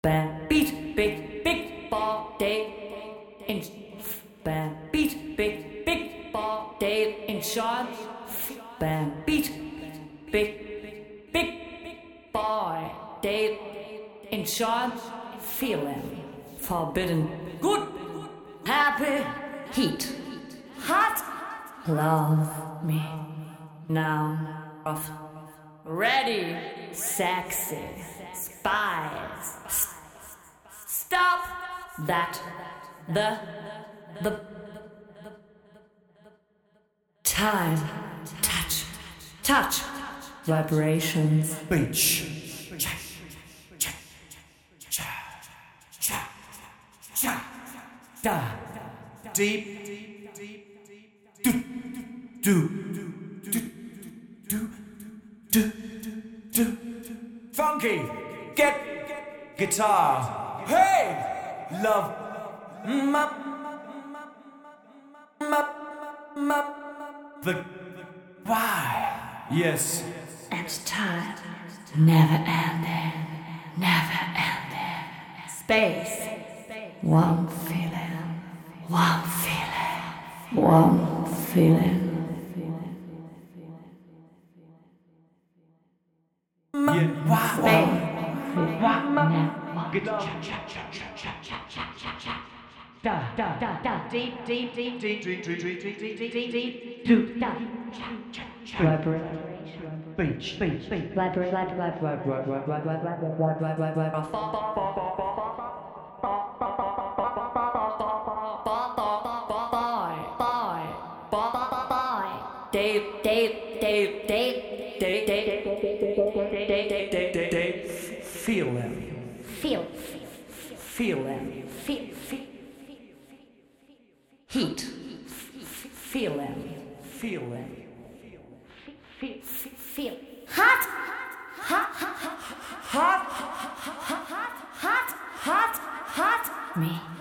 bam, beat, big body in bam, beat, big body in short bam, beat, big body in short feeling forbidden, good, happy, heat, hot, love me now, rough, ready, sexy, spice, stop that, the time, touch, vibrations, Beach. Da. Deep. Do. Funky. Get guitar. Hey, love. The why? Yes. and time, never ending. Space, one feeling. Yeah. Wow. Feel them. Heat. Feel them. Feel. Hot. Me.